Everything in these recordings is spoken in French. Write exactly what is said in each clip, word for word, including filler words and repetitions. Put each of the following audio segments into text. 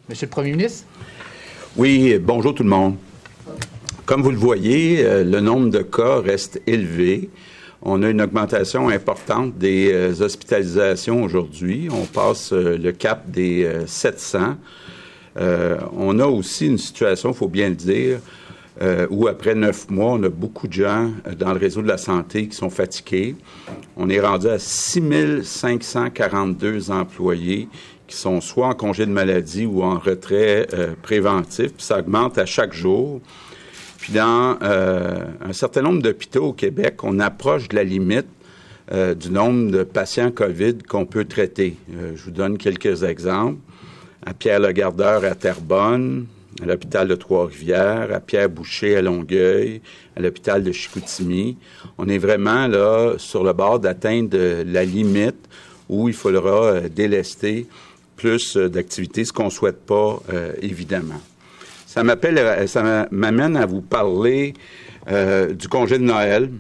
Monsieur le Premier ministre? Oui, bonjour tout le monde. Comme vous le voyez, euh, le nombre de cas reste élevé. On a une augmentation importante des euh, hospitalisations aujourd'hui. On passe euh, le cap des euh, sept cents. Euh, on a aussi une situation, il faut bien le dire, euh, où après neuf mois, on a beaucoup de gens euh, dans le réseau de la santé qui sont fatigués. On est rendu à six mille cinq cent quarante-deux employés qui sont soit en congé de maladie ou en retrait euh, préventif, puis ça augmente à chaque jour. Puis dans euh, un certain nombre d'hôpitaux au Québec, on approche de la limite euh, du nombre de patients COVID qu'on peut traiter. Euh, je vous donne quelques exemples. À Pierre-le-Gardeur à Terrebonne, à l'hôpital de Trois-Rivières, à Pierre-Boucher à Longueuil, à l'hôpital de Chicoutimi. On est vraiment là sur le bord d'atteindre la limite où il faudra euh, délester plus euh, d'activités, ce qu'on ne souhaite pas, euh, évidemment. Ça m'appelle, ça m'amène à vous parler euh, du congé de Noël.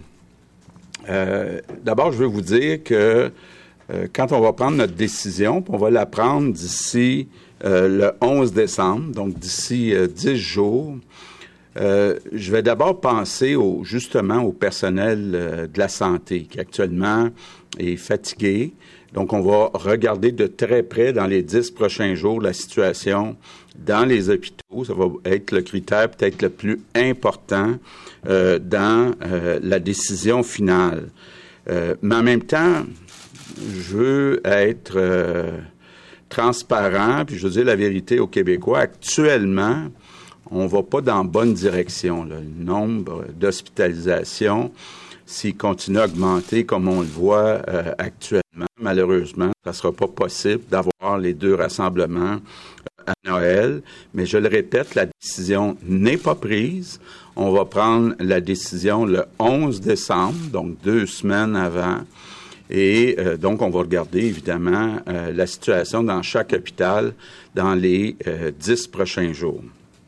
Euh, d'abord, je veux vous dire que euh, quand on va prendre notre décision, on va la prendre d'ici euh, le onze décembre, donc d'ici euh, dix jours, euh, je vais d'abord penser au, justement au personnel euh, de la santé qui actuellement est fatigué. Donc, on va regarder de très près dans les dix prochains jours la situation dans les hôpitaux. Ça va être le critère peut-être le plus important euh, dans euh, la décision finale. Euh, mais en même temps, je veux être euh, transparent, puis je veux dire la vérité aux Québécois. Actuellement, on ne va pas dans la bonne direction, là. Le nombre d'hospitalisations, s'il continue à augmenter comme on le voit euh, actuellement, malheureusement, ça ne sera pas possible d'avoir les deux rassemblements à Noël. Mais je le répète, la décision n'est pas prise. On va prendre la décision le onze décembre, donc deux semaines avant. Et euh, donc, on va regarder, évidemment, euh, la situation dans chaque hôpital dans les euh, dix prochains jours.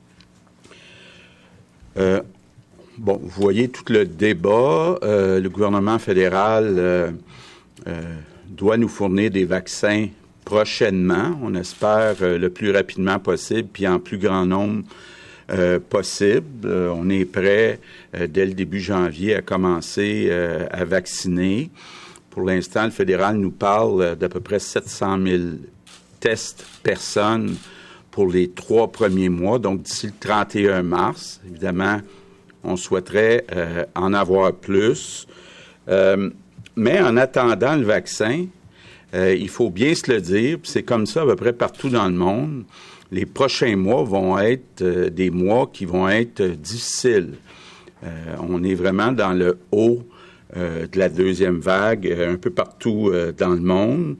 Euh, Bon, vous voyez tout le débat. Euh, le gouvernement fédéral euh, euh, doit nous fournir des vaccins prochainement. On espère euh, le plus rapidement possible, puis en plus grand nombre euh, possible. Euh, on est prêt euh, dès le début janvier à commencer euh, à vacciner. Pour l'instant, le fédéral nous parle d'à peu près sept cent mille tests personnes pour les trois premiers mois, donc d'ici le trente et un mars. Évidemment, on souhaiterait euh, en avoir plus. Euh, mais en attendant le vaccin, euh, il faut bien se le dire, puis c'est comme ça à peu près partout dans le monde, les prochains mois vont être euh, des mois qui vont être euh, difficiles. Euh, on est vraiment dans le haut euh, de la deuxième vague, euh, un peu partout euh, dans le monde.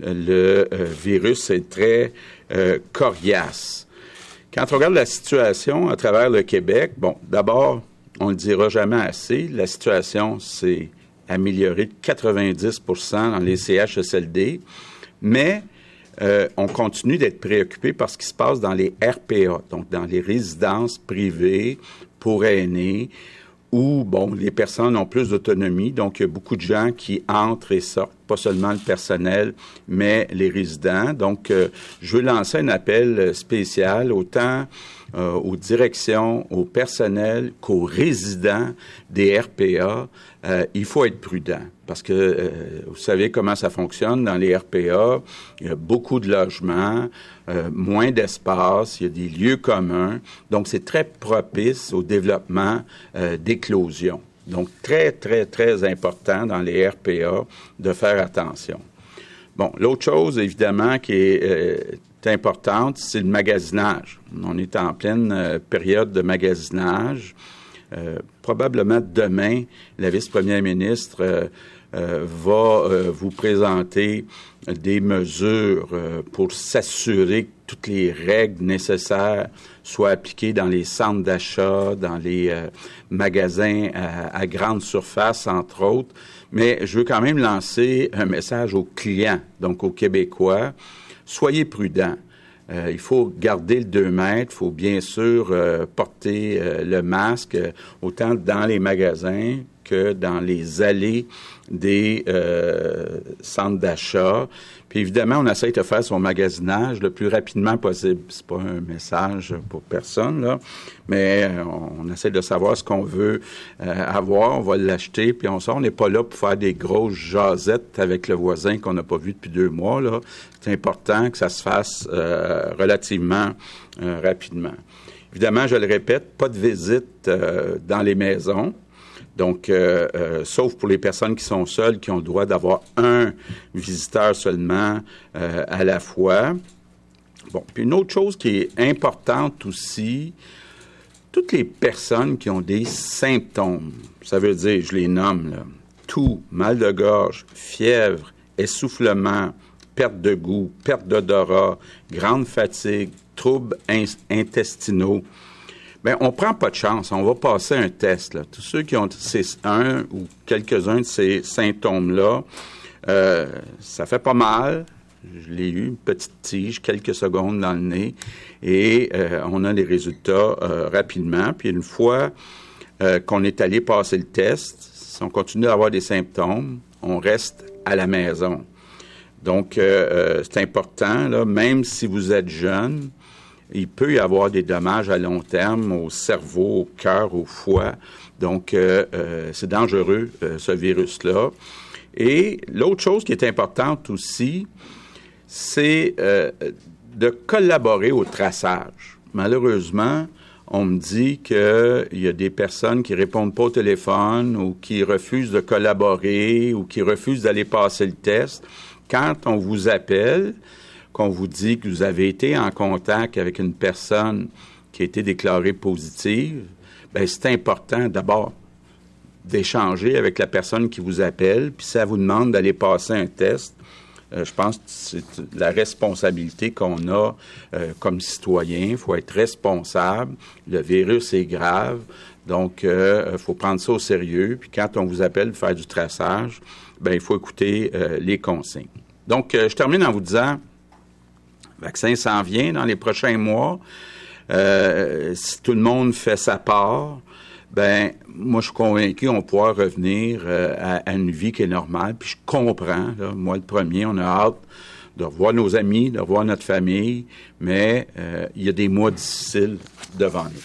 Le euh, virus est très euh, coriace. Quand on regarde la situation à travers le Québec, bon, d'abord, on ne le dira jamais assez, la situation s'est améliorée de quatre-vingt-dix pour cent dans les C H S L D, mais euh, on continue d'être préoccupé par ce qui se passe dans les R P A, donc dans les résidences privées pour aînés, où, bon, les personnes ont plus d'autonomie, donc il y a beaucoup de gens qui entrent et sortent, pas seulement le personnel, mais les résidents. Donc, euh, je veux lancer un appel spécial autant euh, aux directions, au personnel qu'aux résidents des R P A. Euh, il faut être prudent parce que euh, vous savez comment ça fonctionne dans les R P A. Il y a beaucoup de logements, euh, moins d'espace, il y a des lieux communs. Donc, c'est très propice au développement euh, d'éclosion. Donc, très, très, très important dans les R P A de faire attention. Bon, l'autre chose, évidemment, qui est euh, importante, c'est le magasinage. On est en pleine euh, période de magasinage. Euh, probablement demain, la vice-première ministre euh, euh, va euh, vous présenter des mesures euh, pour s'assurer que toutes les règles nécessaires soient appliquées dans les centres d'achat, dans les euh, magasins à, à grande surface, entre autres. Mais je veux quand même lancer un message aux clients, donc aux Québécois. Soyez prudents. Euh, il faut garder le deux mètres, il faut bien sûr euh, porter euh, le masque, euh, autant dans les magasins que dans les allées des euh, centres d'achat. Puis évidemment, on essaie de faire son magasinage le plus rapidement possible. C'est pas un message pour personne, là, mais on essaie de savoir ce qu'on veut euh, avoir, on va l'acheter, puis on sort. On n'est pas là pour faire des grosses jasettes avec le voisin qu'on n'a pas vu depuis deux mois, là. C'est important que ça se fasse euh, relativement euh, rapidement. Évidemment, je le répète, pas de visite euh, dans les maisons. Donc, euh, euh, sauf pour les personnes qui sont seules, qui ont le droit d'avoir un visiteur seulement euh, à la fois. Bon, puis une autre chose qui est importante aussi, toutes les personnes qui ont des symptômes, ça veut dire, je les nomme, là, toux, mal de gorge, fièvre, essoufflement, perte de goût, perte d'odorat, grande fatigue, troubles in- intestinaux, bien, on prend pas de chance. On va passer un test, là. Tous ceux qui ont ces un ou quelques-uns de ces symptômes-là, euh, ça fait pas mal. Je l'ai eu, une petite tige, quelques secondes dans le nez, et euh, on a les résultats euh, rapidement. Puis une fois euh, qu'on est allé passer le test, si on continue d'avoir des symptômes, on reste à la maison. Donc, euh, euh, c'est important, là, même si vous êtes jeune, il peut y avoir des dommages à long terme au cerveau, au cœur, au foie. Donc, euh, euh, c'est dangereux, euh, ce virus-là. Et l'autre chose qui est importante aussi, c'est euh, de collaborer au traçage. Malheureusement, on me dit qu'il y a des personnes qui répondent pas au téléphone ou qui refusent de collaborer ou qui refusent d'aller passer le test. Quand on vous appelle, qu'on vous dit que vous avez été en contact avec une personne qui a été déclarée positive, bien, c'est important d'abord d'échanger avec la personne qui vous appelle, puis si elle vous demande d'aller passer un test, euh, je pense que c'est la responsabilité qu'on a euh, comme citoyen. Il faut être responsable. Le virus est grave, donc il euh, faut prendre ça au sérieux. Puis quand on vous appelle pour faire du traçage, bien, il faut écouter euh, les consignes. Donc, euh, je termine en vous disant, le vaccin s'en vient dans les prochains mois. Euh, si tout le monde fait sa part, ben moi, je suis convaincu qu'on pourra revenir euh, à, à une vie qui est normale. Puis je comprends, là, moi, le premier, on a hâte de revoir nos amis, de revoir notre famille, mais euh, il y a des mois difficiles devant nous.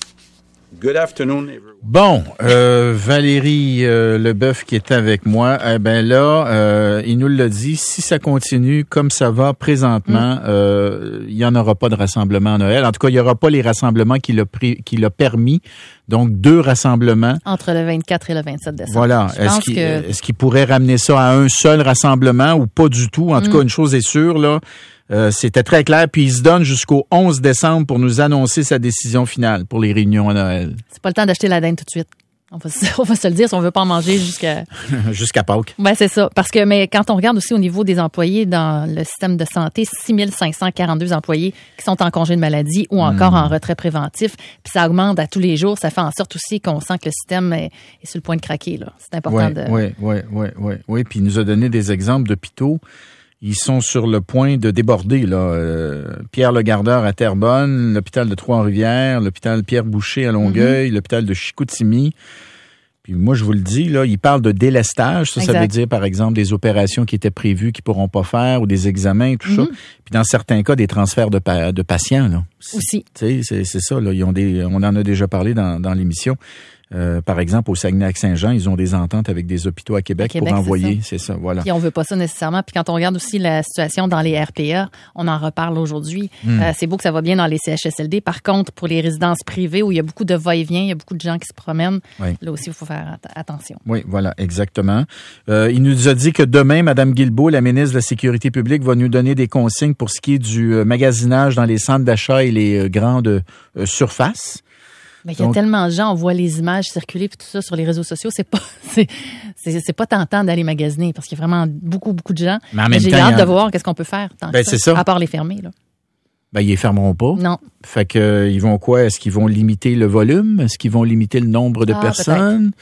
Good afternoon, everyone. Bon, euh, Valérie euh, Leboeuf qui est avec moi, eh ben là, euh, il nous l'a dit, si ça continue comme ça va présentement, mm. euh, il n'y en aura pas de rassemblement à Noël. En tout cas, il n'y aura pas les rassemblements qu'il a, pris, qu'il a permis. Donc, deux rassemblements. Entre le vingt-quatre et le vingt-sept décembre. Voilà. Je est-ce pense qu'il, que... est-ce qu'il pourrait ramener ça à un seul rassemblement ou pas du tout? En tout mm. cas, une chose est sûre, là. Euh, c'était très clair, puis il se donne jusqu'au onze décembre pour nous annoncer sa décision finale pour les réunions à Noël. C'est pas le temps d'acheter la dinde tout de suite. On va, on va se le dire si on veut pas en manger jusqu'à... jusqu'à Pâques. Ben c'est ça. Parce que, mais quand on regarde aussi au niveau des employés dans le système de santé, six mille cinq cent quarante-deux employés qui sont en congé de maladie ou encore mmh. en retrait préventif, puis ça augmente à tous les jours. Ça fait en sorte aussi qu'on sent que le système est, est sur le point de craquer, là. C'est important ouais, de... Oui, oui, oui, oui. Oui, puis il nous a donné des exemples d'hôpitaux. Ils sont sur le point de déborder, là. Euh, Pierre Legardeur à Terrebonne, l'hôpital de Trois-Rivières, l'hôpital Pierre Boucher à Longueuil, mm-hmm. l'hôpital de Chicoutimi. Puis moi, je vous le dis, là, ils parlent de délestage. Ça, exact. Ça veut dire, par exemple, des opérations qui étaient prévues, qui pourront pas faire, ou des examens, tout mm-hmm. ça. Puis dans certains cas, des transferts de, pa- de patients, là. Aussi. Tu sais, c'est, c'est ça, là. Ils ont des, on en a déjà parlé dans, dans l'émission. Euh, par exemple, au Saguenay-Lac-Saint-Jean, ils ont des ententes avec des hôpitaux à Québec, à Québec pour envoyer, c'est ça. c'est ça, voilà. Puis on veut pas ça nécessairement. Puis quand on regarde aussi la situation dans les R P A, on en reparle aujourd'hui. Mm. Euh, c'est beau que ça va bien dans les C H S L D. Par contre, pour les résidences privées où il y a beaucoup de va-et-vient, il y a beaucoup de gens qui se promènent, oui. Là aussi, il faut faire at- attention. Oui, voilà, exactement. Euh, il nous a dit que demain, Mme Guilbeault, la ministre de la Sécurité publique, va nous donner des consignes pour ce qui est du euh, magasinage dans les centres d'achat et les euh, grandes euh, surfaces. Mais il y a Donc, tellement de gens, on voit les images circuler puis tout ça sur les réseaux sociaux, c'est pas c'est c'est, c'est pas tentant d'aller magasiner parce qu'il y a vraiment beaucoup beaucoup de gens. Mais en même j'ai temps, hâte a... de voir qu'est-ce qu'on peut faire tant ben, que ça, ça, c'est ça. À part les fermer là. Ben ils les fermeront pas. Non. Fait que ils vont quoi? Est-ce qu'ils vont limiter le volume? Est-ce qu'ils vont limiter le nombre de ah, personnes?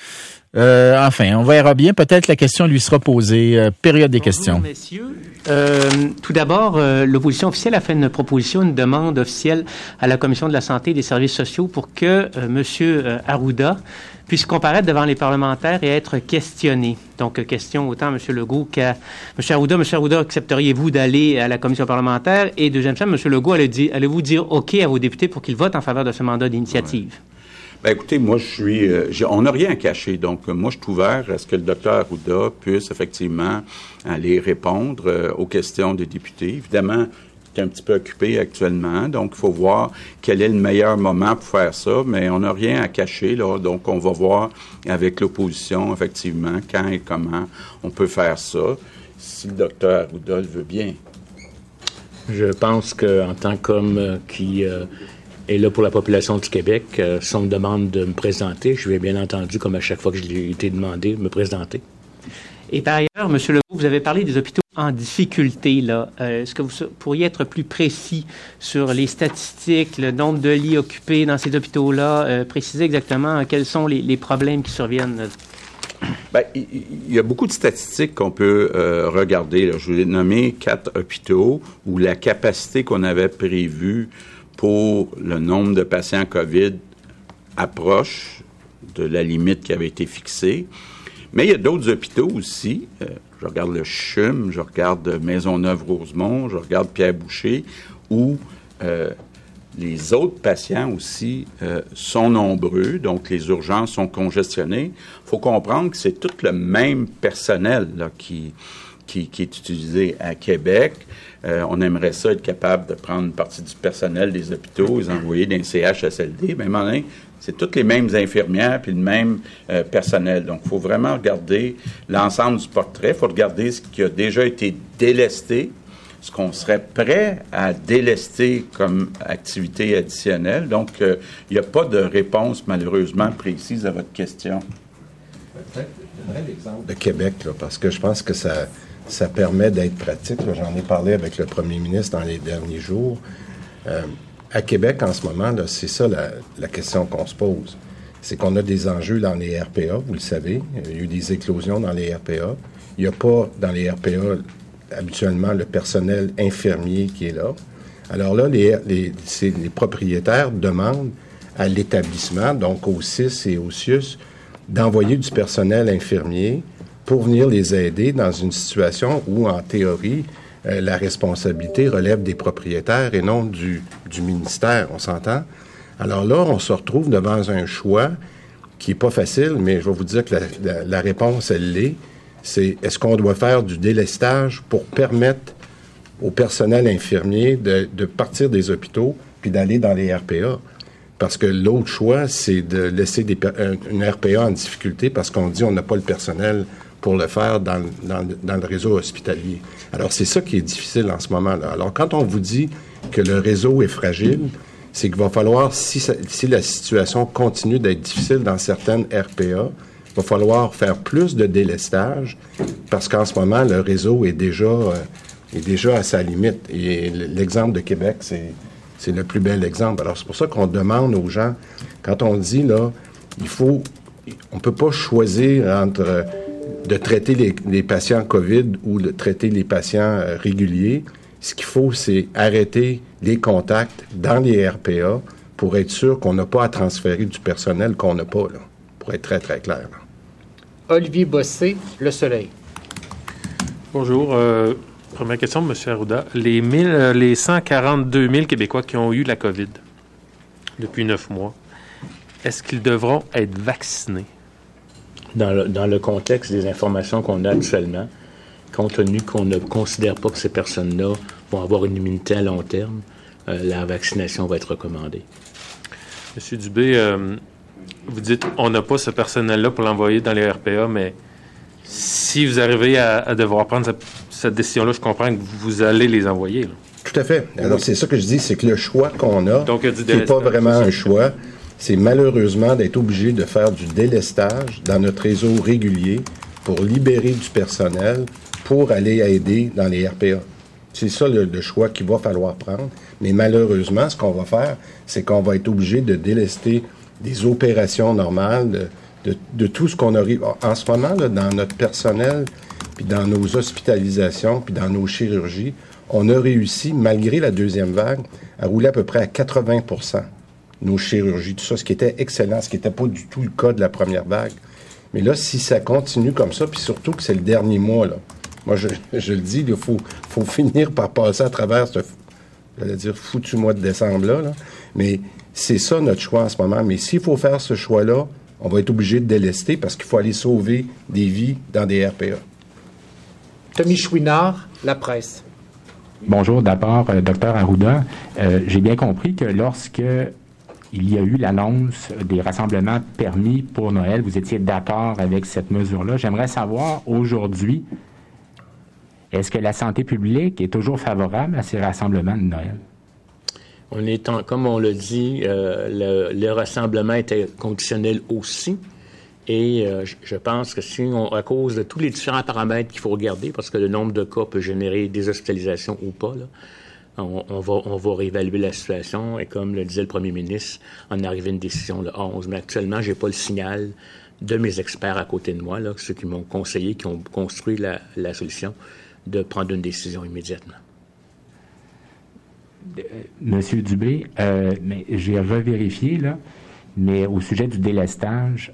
Euh, enfin, on verra bien. Peut-être la question lui sera posée. Euh, période des Bonjour, questions. Messieurs. Euh, tout d'abord, euh, l'opposition officielle a fait une proposition, une demande officielle à la Commission de la santé et des services sociaux pour que euh, M. Euh, Arruda puisse comparaître devant les parlementaires et être questionné. Donc, euh, question autant à M. Legault qu'à M. Arruda. M. Arruda, accepteriez-vous d'aller à la commission parlementaire? Et deuxième chose, M. Legault, allez- allez-vous dire OK à vos députés pour qu'ils votent en faveur de ce mandat d'initiative? Ouais. Ben écoutez, moi je suis, euh, j'ai, on n'a rien à cacher, donc euh, moi je suis ouvert à ce que le docteur Arruda puisse effectivement aller répondre euh, aux questions des députés. Évidemment, il est un petit peu occupé actuellement, donc il faut voir quel est le meilleur moment pour faire ça, mais on n'a rien à cacher là, donc on va voir avec l'opposition effectivement quand et comment on peut faire ça, si le docteur Arruda le veut bien. Je pense qu'en tant qu'homme euh, qui euh, est là pour la population du Québec, euh, si on me demande de me présenter, je vais bien entendu, comme à chaque fois que je l'ai été demandé, me présenter. Et par ailleurs, M. Legault, vous avez parlé des hôpitaux en difficulté, là. Euh, est-ce que vous pourriez être plus précis sur les statistiques, le nombre de lits occupés dans ces hôpitaux-là, euh, préciser exactement quels sont les, les problèmes qui surviennent? Bien, il, il y a beaucoup de statistiques qu'on peut euh, regarder. Là. Je vous ai nommé quatre hôpitaux où la capacité qu'on avait prévue pour le nombre de patients COVID approche de la limite qui avait été fixée. Mais il y a d'autres hôpitaux aussi. Euh, je regarde le C H U M, je regarde Maisonneuve-Rosemont, je regarde Pierre-Boucher, où euh, les autres patients aussi euh, sont nombreux, donc les urgences sont congestionnées. Il faut comprendre que c'est tout le même personnel là, qui, qui, qui est utilisé à Québec. Euh, on aimerait ça être capable de prendre une partie du personnel des hôpitaux, les envoyer dans les C H S L D. Même en c'est toutes les mêmes infirmières puis le même euh, personnel. Donc, il faut vraiment regarder l'ensemble du portrait. Il faut regarder ce qui a déjà été délesté, ce qu'on serait prêt à délester comme activité additionnelle. Donc, il euh, n'y a pas de réponse, malheureusement, précise à votre question. Peut-être, je donnerais l'exemple de Québec, là, parce que je pense que ça, ça permet d'être pratique. Là. J'en ai parlé avec le premier ministre dans les derniers jours. Euh, à Québec, en ce moment, là, c'est ça la, la question qu'on se pose. C'est qu'on a des enjeux dans les R P A, vous le savez. Il y a eu des éclosions dans les R P A. Il n'y a pas, dans les R P A, habituellement, le personnel infirmier qui est là. Alors là, les, les, c'est, les propriétaires demandent à l'établissement, donc au C I S et au C I U S, d'envoyer du personnel infirmier pour venir les aider dans une situation où, en théorie, euh, la responsabilité relève des propriétaires et non du, du ministère, on s'entend? Alors là, on se retrouve devant un choix qui n'est pas facile, mais je vais vous dire que la, la, la réponse, elle l'est. C'est est-ce qu'on doit faire du délestage pour permettre au personnel infirmier de, de partir des hôpitaux puis d'aller dans les R P A? Parce que l'autre choix, c'est de laisser des, une R P A en difficulté parce qu'on dit on n'a pas le personnel pour le faire dans, dans, dans le réseau hospitalier. Alors, c'est ça qui est difficile en ce moment-là. Alors, quand on vous dit que le réseau est fragile, c'est qu'il va falloir, si, ça, si la situation continue d'être difficile dans certaines R P A, il va falloir faire plus de délestage parce qu'en ce moment, le réseau est déjà, euh, est déjà à sa limite. Et l'exemple de Québec, c'est, c'est le plus bel exemple. Alors, c'est pour ça qu'on demande aux gens, quand on dit, là, il faut, on peut pas choisir entre euh, de traiter les, les patients COVID ou de traiter les patients euh, réguliers. Ce qu'il faut, c'est arrêter les contacts dans les R P A pour être sûr qu'on n'a pas à transférer du personnel qu'on n'a pas, là, pour être très, très clair. Là. Olivier Bossé, Le Soleil. Bonjour. Euh, première question, M. Arruda. Les, mille, euh, les cent quarante-deux mille Québécois qui ont eu la COVID depuis neuf mois, est-ce qu'ils devront être vaccinés? Dans le, dans le contexte des informations qu'on a actuellement, compte tenu qu'on ne considère pas que ces personnes-là vont avoir une immunité à long terme, euh, la vaccination va être recommandée. M. Dubé, euh, vous dites on n'a pas ce personnel-là pour l'envoyer dans les R P A, mais si vous arrivez à, à devoir prendre cette, cette décision-là, je comprends que vous allez les envoyer. Là. Tout à fait. Alors, oui. C'est ça que je dis, c'est que le choix qu'on a, Donc, qui n'est pas vraiment un choix, c'est malheureusement d'être obligé de faire du délestage dans notre réseau régulier pour libérer du personnel pour aller aider dans les R P A. C'est ça le, le choix qu'il va falloir prendre. Mais malheureusement, ce qu'on va faire, c'est qu'on va être obligé de délester des opérations normales de, de, de tout ce qu'on a... En ce moment, là, dans notre personnel, puis dans nos hospitalisations, puis dans nos chirurgies, on a réussi, malgré la deuxième vague, à rouler à peu près à quatre-vingts pour cent nos chirurgies, tout ça, ce qui était excellent, ce qui n'était pas du tout le cas de la première vague. Mais là, si ça continue comme ça, puis surtout que c'est le dernier mois, là, moi, je, je le dis, il faut, faut finir par passer à travers ce, j'allais dire, foutu mois de décembre-là, là. Mais c'est ça notre choix en ce moment. Mais s'il faut faire ce choix-là, on va être obligé de délester parce qu'il faut aller sauver des vies dans des R P A. Tommy Chouinard, La Presse. Bonjour, d'abord, euh, docteur Arruda. Euh, j'ai bien compris que lorsque il y a eu l'annonce des rassemblements permis pour Noël, vous étiez d'accord avec cette mesure-là. J'aimerais savoir, aujourd'hui, est-ce que la santé publique est toujours favorable à ces rassemblements de Noël? On est en, comme on l'a dit, euh, le, le rassemblement était conditionnel aussi. Et euh, je pense que si on, à cause de tous les différents paramètres qu'il faut regarder, parce que le nombre de cas peut générer des hospitalisations ou pas, là, on, on, va, on va réévaluer la situation. Et comme le disait le premier ministre, on est arrivé à une décision le onze. Mais actuellement, j'ai pas le signal de mes experts à côté de moi, là, ceux qui m'ont conseillé, qui ont construit la, la solution, de prendre une décision immédiatement. Euh, Monsieur Dubé, euh, mais j'ai revérifié, là, mais au sujet du délestage,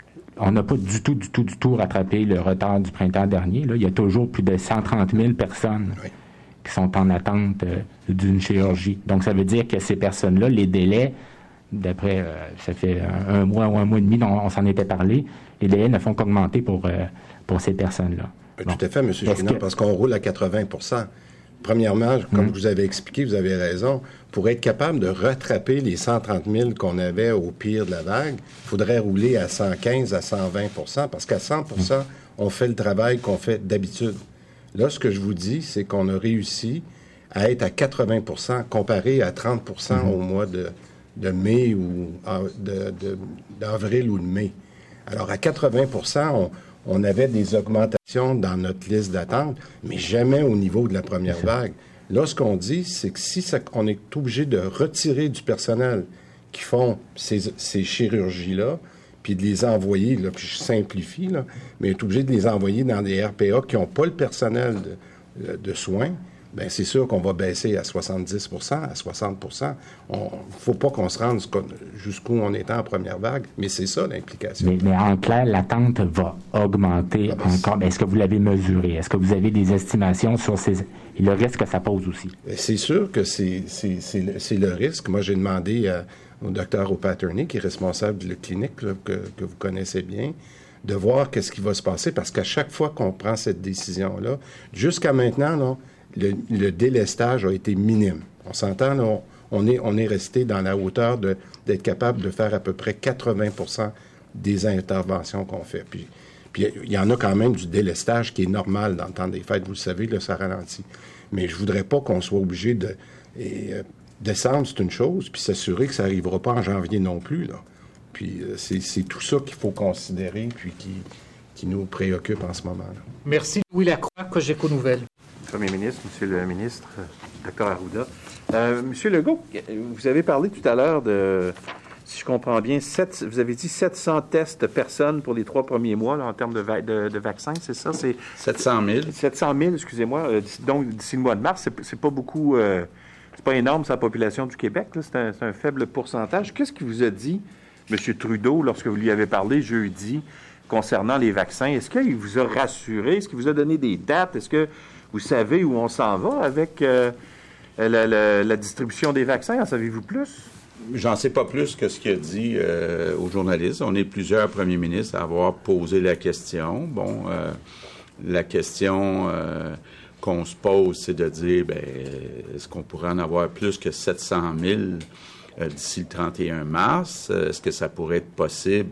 on n'a pas du tout, du tout, du tout rattrapé le retard du printemps dernier. Là. Il y a toujours plus de cent trente mille personnes oui. qui sont en attente euh, d'une chirurgie. Donc, ça veut dire que ces personnes-là, les délais, d'après, euh, ça fait un, un mois ou un mois et demi, dont on s'en était parlé, les délais ne font qu'augmenter pour, euh, pour ces personnes-là. Bon. Tout à fait, M. Chouinard, que... parce qu'on roule à quatre-vingts pour cent. Premièrement, comme mmh. je vous avais expliqué, vous avez raison, pour être capable de rattraper les cent trente mille qu'on avait au pire de la vague, il faudrait rouler à cent quinze à cent vingt pour cent, parce qu'à cent pour cent, mmh. on fait le travail qu'on fait d'habitude. Là, ce que je vous dis, c'est qu'on a réussi à être à quatre-vingts pour cent comparé à trente pour cent mmh. au mois de, de mai ou de, de, d'avril ou de mai. Alors, à quatre-vingts pour cent, on... On avait des augmentations dans notre liste d'attente, mais jamais au niveau de la première vague. Là, ce qu'on dit, c'est que si ça, on est obligé de retirer du personnel qui font ces, ces chirurgies-là, puis de les envoyer, là, puis je simplifie, là, mais on est obligé de les envoyer dans des R P A qui n'ont pas le personnel de, de soins, bien, c'est sûr qu'on va baisser à soixante-dix pour cent, à soixante pour cent. Il ne faut pas qu'on se rende jusqu'où on était en première vague, mais c'est ça l'implication. Mais, mais en clair, l'attente va augmenter ah ben, encore. Est-ce que vous l'avez mesuré? Est-ce que vous avez des estimations sur ces... et le risque que ça pose aussi? C'est sûr que c'est, c'est, c'est, le, c'est le risque. Moi, j'ai demandé à, au docteur O'Patterney, qui est responsable de la clinique, là, que, que vous connaissez bien, de voir qu'est-ce qui va se passer, parce qu'à chaque fois qu'on prend cette décision-là, jusqu'à maintenant, là, Le, le délestage a été minime. On s'entend, là, on, on, est, on est resté dans la hauteur de, d'être capable de faire à peu près quatre-vingts pour cent des interventions qu'on fait. Puis, puis il y en a quand même du délestage qui est normal dans le temps des fêtes. Vous le savez, là, ça ralentit. Mais je voudrais pas qu'on soit obligé de... Et, euh, décembre, c'est une chose, puis s'assurer que ça n'arrivera pas en janvier non plus, là. Puis euh, c'est, c'est tout ça qu'il faut considérer, puis qui, qui nous préoccupe en ce moment-là. Merci. Louis Lacroix, Cogeco Nouvelles. Premier ministre, Monsieur le ministre, docteur Arruda. Euh, Monsieur Legault, vous avez parlé tout à l'heure de, si je comprends bien, sept, vous avez dit sept cents tests de personnes pour les trois premiers mois là, en termes de, va, de, de vaccins, c'est ça? C'est sept cent mille. sept cent mille, excusez-moi. Euh, donc, d'ici le mois de mars, c'est, c'est pas beaucoup, euh, c'est pas énorme, c'est la population du Québec, là, c'est, un, c'est un faible pourcentage. Qu'est-ce qu'il vous a dit, Monsieur Trudeau, lorsque vous lui avez parlé jeudi concernant les vaccins? Est-ce qu'il vous a rassuré? Est-ce qu'il vous a donné des dates? Est-ce que vous savez où on s'en va avec euh, la, la, la distribution des vaccins? En savez-vous plus? J'en sais pas plus que ce qu'il a dit euh, aux journalistes. On est plusieurs premiers ministres à avoir posé la question. Bon, euh, la question euh, qu'on se pose, c'est de dire, ben, est-ce qu'on pourrait en avoir plus que sept cent mille euh, d'ici le trente et un mars? Est-ce que ça pourrait être possible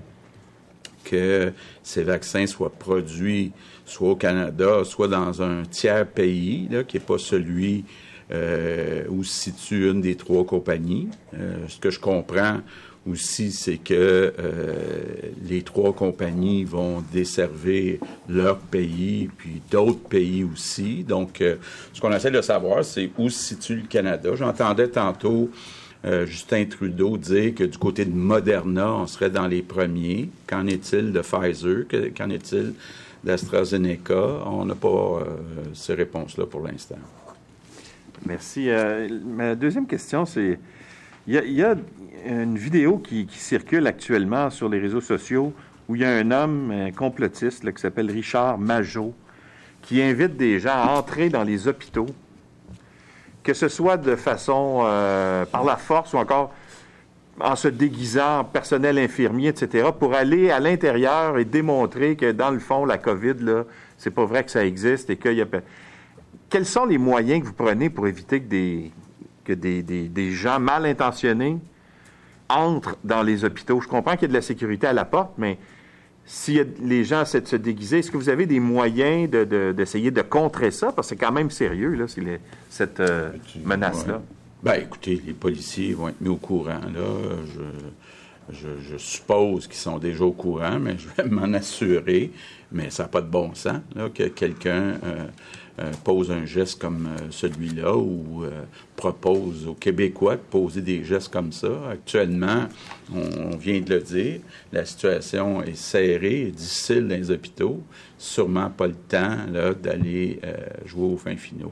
que ces vaccins soient produits soit au Canada, soit dans un tiers pays, là, qui n'est pas celui euh, où se situe une des trois compagnies. Euh, ce que je comprends aussi, c'est que euh, les trois compagnies vont desservir leur pays, puis d'autres pays aussi. Donc, euh, ce qu'on essaie de savoir, c'est où se situe le Canada. J'entendais tantôt euh, Justin Trudeau dire que du côté de Moderna, on serait dans les premiers. Qu'en est-il de Pfizer? Que, qu'en est-il d'AstraZeneca? On n'a pas euh, ces réponses-là pour l'instant. Merci. Euh, ma deuxième question, c'est... Il y a, il y a une vidéo qui, qui circule actuellement sur les réseaux sociaux où il y a un homme, un complotiste, là, qui s'appelle Richard Majot, qui invite des gens à entrer dans les hôpitaux, que ce soit de façon euh, par la force ou encore en se déguisant en personnel infirmier, et cetera, pour aller à l'intérieur et démontrer que, dans le fond, la COVID, là, c'est pas vrai que ça existe et qu'il y a... Quels sont les moyens que vous prenez pour éviter que des, que des, des, des gens mal intentionnés entrent dans les hôpitaux? Je comprends qu'il y a de la sécurité à la porte, mais si les gens essaient de se déguiser, est-ce que vous avez des moyens de, de, d'essayer de contrer ça? Parce que c'est quand même sérieux, là, c'est les, cette euh, menace-là. Ouais. Ben, écoutez, les policiers vont être mis au courant, là. Je, je, je suppose qu'ils sont déjà au courant, mais je vais m'en assurer. Mais ça n'a pas de bon sens, là, que quelqu'un euh, euh, pose un geste comme euh, celui-là ou euh, propose aux Québécois de poser des gestes comme ça. Actuellement, on, on vient de le dire, la situation est serrée et difficile dans les hôpitaux. Sûrement pas le temps, là, d'aller euh, jouer aux fins finaux.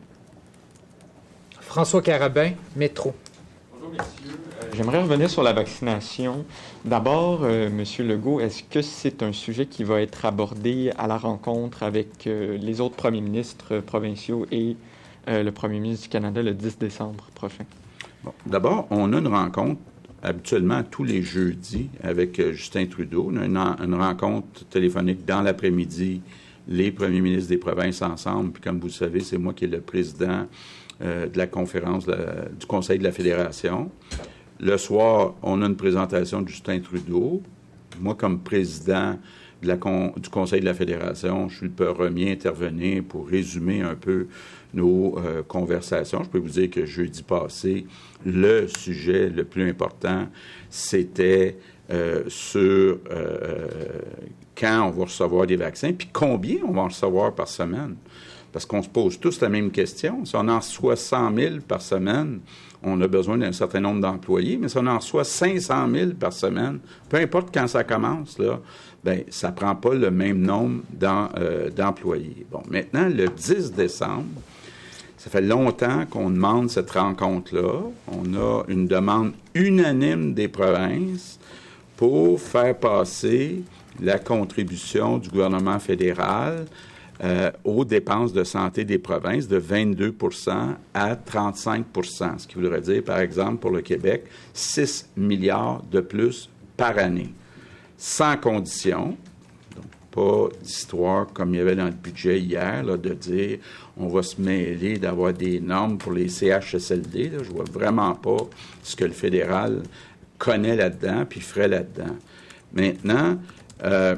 François Carabin, Métro. Bonjour, messieurs. Euh, j'aimerais revenir sur la vaccination. D'abord, euh, Monsieur Legault, est-ce que c'est un sujet qui va être abordé à la rencontre avec euh, les autres premiers ministres provinciaux et euh, le premier ministre du Canada le dix décembre prochain? Bon, d'abord, on a une rencontre habituellement tous les jeudis avec euh, Justin Trudeau. On a une, une rencontre téléphonique dans l'après-midi, les premiers ministres des provinces ensemble. Puis comme vous le savez, c'est moi qui est le président Euh, de la conférence la, du Conseil de la Fédération. Le soir, on a une présentation de Justin Trudeau. Moi, comme président de la con, du Conseil de la Fédération, je suis le premier à intervenir pour résumer un peu nos euh, conversations. Je peux vous dire que jeudi passé, le sujet le plus important, c'était euh, sur euh, quand on va recevoir des vaccins, puis combien on va en recevoir par semaine. Parce qu'on se pose tous la même question. Si on en reçoit cent mille par semaine, on a besoin d'un certain nombre d'employés, mais si on en reçoit cinq cent mille par semaine, peu importe quand ça commence, là, ben ça prend pas le même nombre d'em, euh, d'employés. Bon, maintenant, le dix décembre, ça fait longtemps qu'on demande cette rencontre-là. On a une demande unanime des provinces pour faire passer la contribution du gouvernement fédéral Euh, aux dépenses de santé des provinces de vingt-deux pour cent à trente-cinq pour cent, ce qui voudrait dire, par exemple, pour le Québec, six milliards de plus par année, sans condition. Donc, pas d'histoire comme il y avait dans le budget hier, là, de dire on va se mêler d'avoir des normes pour les C H S L D. Là. Je vois vraiment pas ce que le fédéral connaît là-dedans puis ferait là-dedans. Maintenant, euh,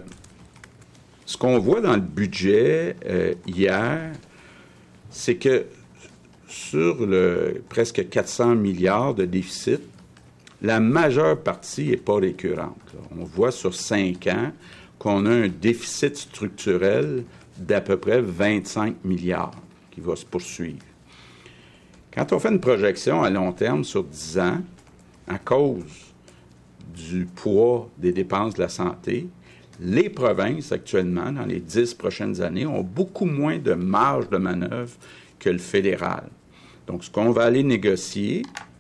ce qu'on voit dans le budget euh, hier, c'est que sur le presque quatre cents milliards de déficit, la majeure partie n'est pas récurrente. Là. On voit sur cinq ans qu'on a un déficit structurel d'à peu près vingt-cinq milliards qui va se poursuivre. Quand on fait une projection à long terme sur dix ans, à cause du poids des dépenses de la santé, les provinces, actuellement, dans les dix prochaines années, ont beaucoup moins de marge de manœuvre que le fédéral. Donc, ce qu'on va aller négocier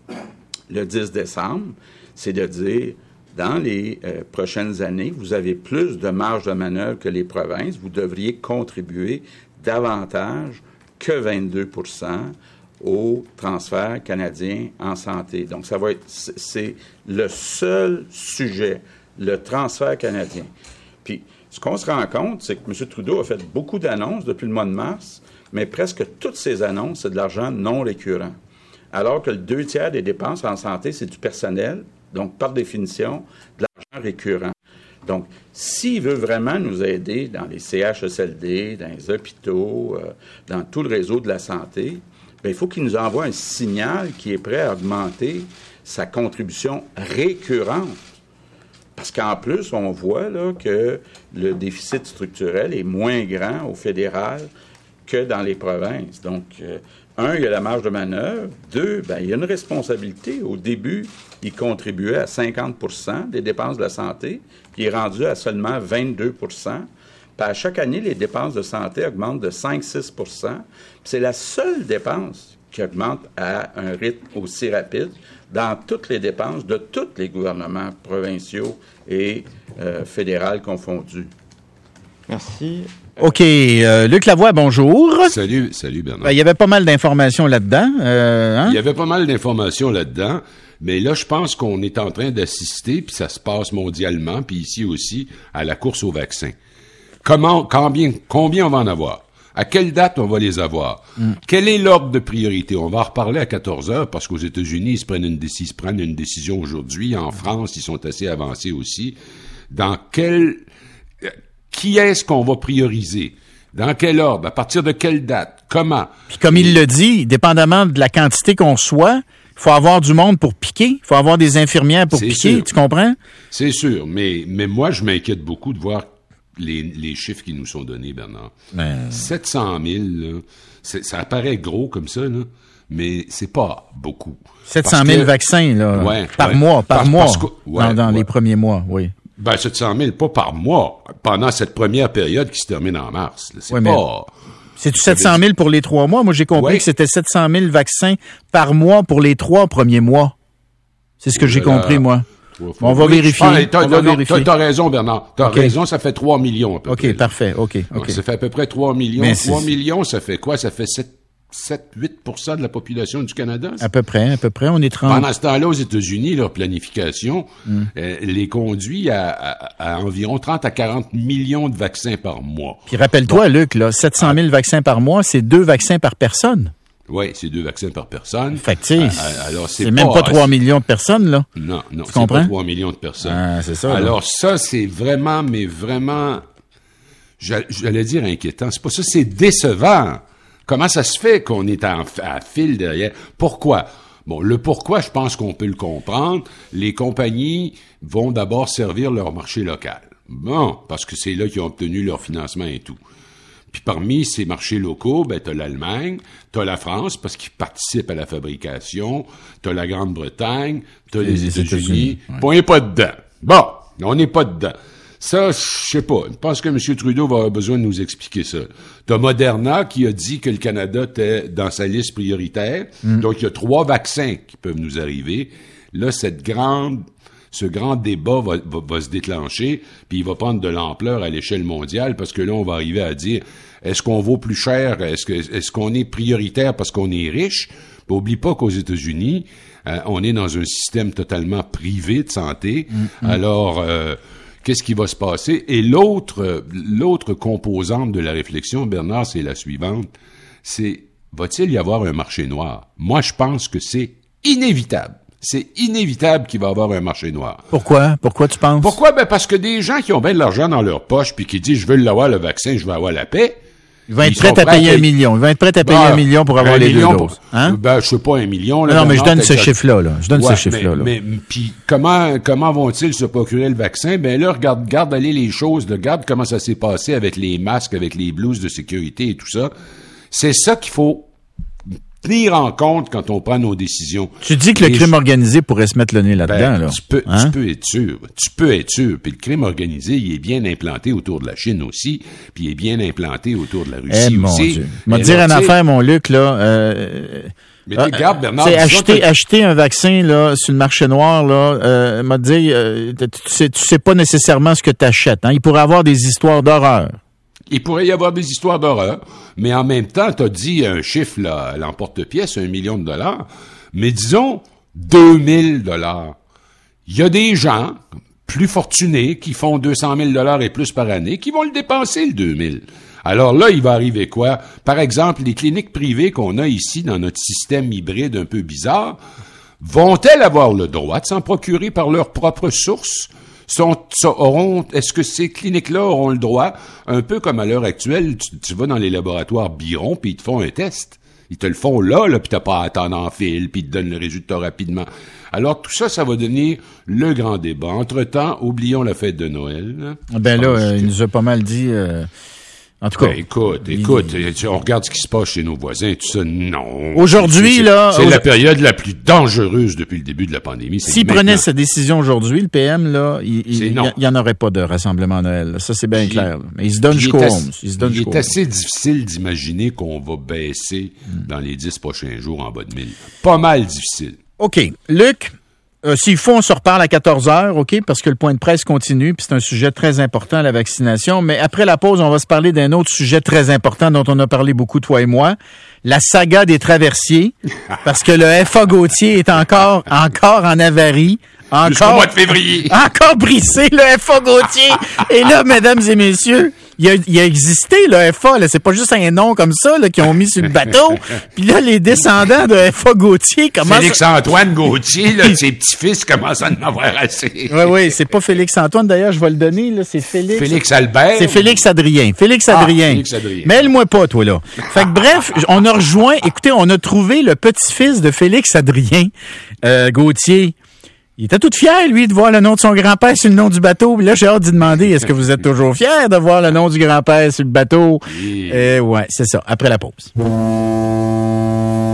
le dix décembre, c'est de dire, dans les euh, prochaines années, vous avez plus de marge de manœuvre que les provinces, vous devriez contribuer davantage que vingt-deux pour cent au transfert canadien en santé. Donc, ça va être, c'est le seul sujet, le transfert canadien. Puis, ce qu'on se rend compte, c'est que M. Trudeau a fait beaucoup d'annonces depuis le mois de mars, mais presque toutes ces annonces, c'est de l'argent non récurrent. Alors que le deux tiers des dépenses en santé, c'est du personnel, donc par définition, de l'argent récurrent. Donc, s'il veut vraiment nous aider dans les C H S L D, dans les hôpitaux, euh, dans tout le réseau de la santé, bien, il faut qu'il nous envoie un signal qui est prêt à augmenter sa contribution récurrente. Parce qu'en plus, on voit là, que le déficit structurel est moins grand au fédéral que dans les provinces. Donc, euh, un, il y a la marge de manœuvre. Deux, ben, il y a une responsabilité. Au début, il contribuait à cinquante pour cent des dépenses de la santé, puis il est rendu à seulement vingt-deux pour cent. Puis à chaque année, les dépenses de santé augmentent de cinq à six pour cent. Puis c'est la seule dépense qui augmente à un rythme aussi rapide dans toutes les dépenses de tous les gouvernements provinciaux et euh, fédéraux confondus. Merci. OK. Euh, Luc Lavoie, bonjour. Salut, salut Bernard. Ben, il y avait pas mal d'informations là-dedans. Euh, hein? Il y avait pas mal d'informations là-dedans, mais là, je pense qu'on est en train d'assister, puis ça se passe mondialement, puis ici aussi, à la course au vaccin. Comment, combien, combien on va en avoir? À quelle date on va les avoir? Mm. Quel est l'ordre de priorité? On va en reparler à quatorze heures, parce qu'aux États-Unis, ils se prennent une, ils se prennent une décision aujourd'hui. En France, ils sont assez avancés aussi. Dans quel... Qui est-ce qu'on va prioriser? Dans quel ordre? À partir de quelle date? Comment? Puis comme il le dit, dépendamment de la quantité qu'on soit, il faut avoir du monde pour piquer. Il faut avoir des infirmières pour C'est piquer. sûr. Tu comprends? C'est sûr. Mais, mais moi, je m'inquiète beaucoup de voir les, les chiffres qui nous sont donnés, Bernard. Mais... sept cent mille, là, c'est, ça apparaît gros comme ça, là, mais c'est pas beaucoup. sept cent mille vaccins, là, ouais, par ouais. mois, par parce, mois, parce que, ouais, dans, dans ouais. les premiers mois, oui. Ben, sept cent mille, pas par mois, pendant cette première période qui se termine en mars. Là, c'est ouais, pas... C'est-tu sept cent mille pour les trois mois? Moi, j'ai compris ouais. que c'était sept cent mille vaccins par mois pour les trois premiers mois. C'est ce que j'ai compris, moi. Faut, faut, on va oui, vérifier. Ah, t'as, on va non, vérifier. T'as, t'as raison, Bernard. T'as okay. raison, ça fait trois millions à peu OK, près. OK, parfait. OK, OK. Donc, ça fait à peu près trois millions. Mais trois c'est... millions, ça fait quoi? Ça fait sept, huit pour cent de la population du Canada? À peu près, à peu près. On est trente. Pendant ce temps-là, aux États-Unis, leur planification mm. euh, les conduit à, à, à environ trente à quarante millions de vaccins par mois. Puis rappelle-toi, bon. Luc, là, sept cent mille ah. vaccins par mois, c'est deux vaccins par personne. Oui, c'est deux vaccins par personne. Fait que, tu sais, alors, c'est, c'est même pas trois millions de personnes, là. Non, non, tu c'est comprends? pas trois millions de personnes. Ah, c'est ça. Alors, là. ça, c'est vraiment, mais vraiment, j'allais dire inquiétant. C'est pas ça, c'est décevant. Comment ça se fait qu'on est en, à fil derrière? Pourquoi? Bon, le pourquoi, je pense qu'on peut le comprendre. Les compagnies vont d'abord servir leur marché local. Bon, parce que c'est là qu'ils ont obtenu leur financement et tout. Puis parmi ces marchés locaux, ben t'as l'Allemagne, t'as la France parce qu'ils participent à la fabrication, t'as la Grande-Bretagne, t'as les, les États-Unis. États-Unis. Ouais. On n'est pas dedans. Bon, on n'est pas dedans. Ça, je sais pas. Je pense que M. Trudeau va avoir besoin de nous expliquer ça. T'as Moderna qui a dit que le Canada était dans sa liste prioritaire. Mm. Donc, il y a trois vaccins qui peuvent nous arriver. Là, cette grande... Ce grand débat va, va, va se déclencher, puis il va prendre de l'ampleur à l'échelle mondiale, parce que là, on va arriver à dire, est-ce qu'on vaut plus cher, est-ce que est-ce qu'on est prioritaire parce qu'on est riche? Puis, oublie pas qu'aux États-Unis, euh, on est dans un système totalement privé de santé. Mm-hmm. Alors, euh, qu'est-ce qui va se passer? Et l'autre, l'autre composante de la réflexion, Bernard, c'est la suivante. C'est, va-t-il y avoir un marché noir? Moi, je pense que c'est inévitable. C'est inévitable qu'il va y avoir un marché noir. Pourquoi? Pourquoi tu penses? Pourquoi? Ben, parce que des gens qui ont bien de l'argent dans leur poche puis qui disent, je veux l'avoir, le vaccin, je veux avoir la paix. Ils vont être prêts à payer un million. Ils vont être prêts à payer un million pour avoir les deux doses. Hein? Ben, je sais pas, un million. Là, non, non, mais je donne ce chiffre-là, là. Je donne ouais, ce chiffre-là, mais, là. Mais, puis, comment, comment vont-ils se procurer le vaccin? Ben, là, regarde, garde aller les choses, regarde comment ça s'est passé avec les masques, avec les blouses de sécurité et tout ça. C'est ça qu'il faut tenir en compte quand on prend nos décisions. Tu dis que le crime organisé pourrait se mettre le nez là-dedans, ben, là. Tu peux, hein? tu peux être sûr. Tu peux être sûr. Puis le crime organisé, il est bien implanté autour de la Chine aussi, puis il est bien implanté autour de la Russie eh, aussi. Mon Dieu. M'a dire une affaire, mon Luc, là. Euh, mais euh, regarde, Bernard. Acheter, acheter un vaccin, là, sur le marché noir, là, euh, m'a dit, euh, tu sais, tu sais pas nécessairement ce que tu achètes, hein. Il pourrait y avoir des histoires d'horreur. Il pourrait y avoir des histoires d'horreur, mais en même temps, tu as dit un chiffre là, à l'emporte-pièce, un million de dollars, mais disons deux mille dollars. Il y a des gens plus fortunés qui font deux cent mille dollars et plus par année qui vont le dépenser, le deux mille. Alors là, il va arriver quoi? Par exemple, les cliniques privées qu'on a ici dans notre système hybride un peu bizarre, vont-elles avoir le droit de s'en procurer par leurs propres sources? Sont, auront, est-ce que ces cliniques-là auront le droit, un peu comme à l'heure actuelle, tu, tu vas dans les laboratoires Biron, puis ils te font un test. Ils te le font là, là, puis t'as pas à attendre en fil, puis ils te donnent le résultat rapidement. Alors, tout ça, ça va devenir le grand débat. Entre-temps, oublions la fête de Noël. Ben là, euh, il nous a pas mal dit... Euh... En tout cas. Ben, écoute, écoute, il... on regarde ce qui se passe chez nos voisins, tout ça, non. Aujourd'hui, c'est, là... C'est la période la plus dangereuse depuis le début de la pandémie. S'il prenait sa décision aujourd'hui, le P M, là, il n'y en aurait pas de rassemblement à Noël. Là. Ça, c'est bien clair. Là. Mais il se donne jusqu'au onze. Il, se donne il est jusqu'au assez difficile d'imaginer qu'on va baisser mm. dans les dix prochains jours en bas de mille. Pas mal difficile. OK. Luc... Euh, s'il faut, on se reparle à quatorze heures, OK, parce que le point de presse continue, puis c'est un sujet très important, la vaccination. Mais après la pause, on va se parler d'un autre sujet très important dont on a parlé beaucoup, toi et moi, la saga des traversiers, parce que le F A Gauthier est encore, encore en avarie. Encore, jusqu'au mois de février. Encore brisé, le F A Gauthier. Et là, mesdames et messieurs, il a, il a existé, le F A, là. C'est pas juste un nom comme ça, là, qu'ils ont mis sur le bateau. Puis là, les descendants de F A Gauthier commencent... Félix-Antoine Gauthier, là, ses petits-fils commencent à en avoir assez. Oui, oui, c'est pas Félix-Antoine, d'ailleurs, je vais le donner, là, c'est Félix... Félix Albert. C'est Félix Adrien. Félix Adrien. Ah, Félix Adrien. Mêle-moi pas, toi, là. Fait que bref, on a rejoint, écoutez, on a trouvé le petit-fils de Félix Adrien, euh, Gauthier. Il était tout fier, lui, de voir le nom de son grand-père sur le nom du bateau. Puis là, j'ai hâte d'y demander, est-ce que vous êtes toujours fier de voir le nom du grand-père sur le bateau? Oui. Euh, ouais, c'est ça. Après la pause.